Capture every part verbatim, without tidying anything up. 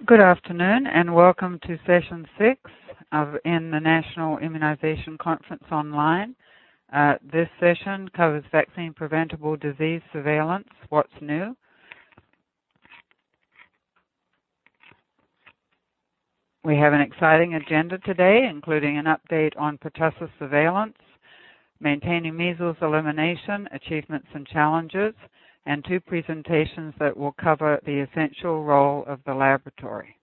Good afternoon and welcome to session six of in the National Immunization Conference Online. Uh, this session covers vaccine preventable disease surveillance, what's new. We have an exciting agenda today, including an update on pertussis surveillance, maintaining measles elimination, achievements and challenges, and two presentations that will cover the essential role of the laboratory.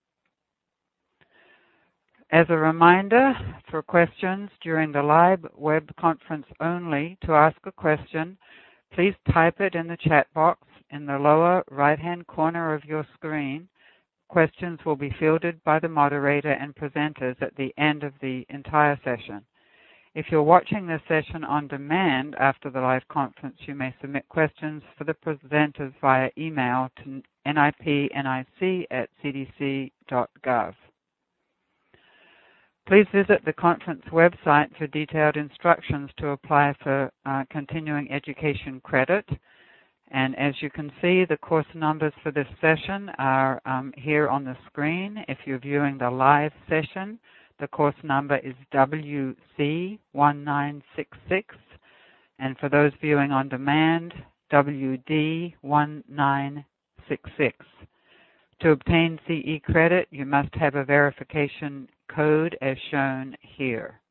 As a reminder, for questions during the live web conference only, to ask a question, please type it in the chat box in the lower right-hand corner of your screen. Questions will be fielded by the moderator and presenters at the end of the entire session. If you're watching this session on demand after the live conference, you may submit questions for the presenters via email to nipnic at c d c dot gov. Please visit the conference website for detailed instructions to apply for uh, continuing education credit. And as you can see, the course numbers for this session are um, here on the screen. If you're viewing the live session, the course number is W C one nine six six. And for those viewing on demand, W D one nine six six. To obtain C E credit, you must have a verification code as shown here.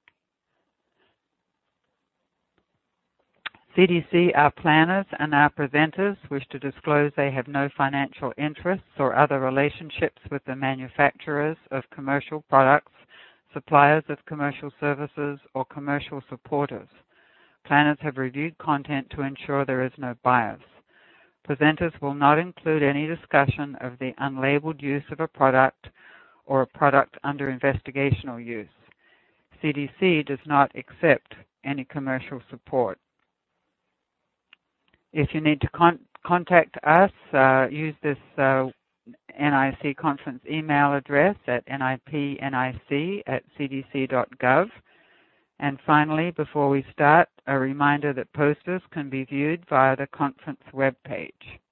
C D C, our planners, and our presenters wish to disclose they have no financial interests or other relationships with the manufacturers of commercial products, suppliers of commercial services, or commercial supporters. Planners have reviewed content to ensure there is no bias. Presenters will not include any discussion of the unlabeled use of a product or a product under investigational use. C D C does not accept any commercial support. If you need to con contact us, uh, use this uh, N I C conference email address at nipnic at c d c dot gov. And finally, before we start, a reminder that posters can be viewed via the conference webpage.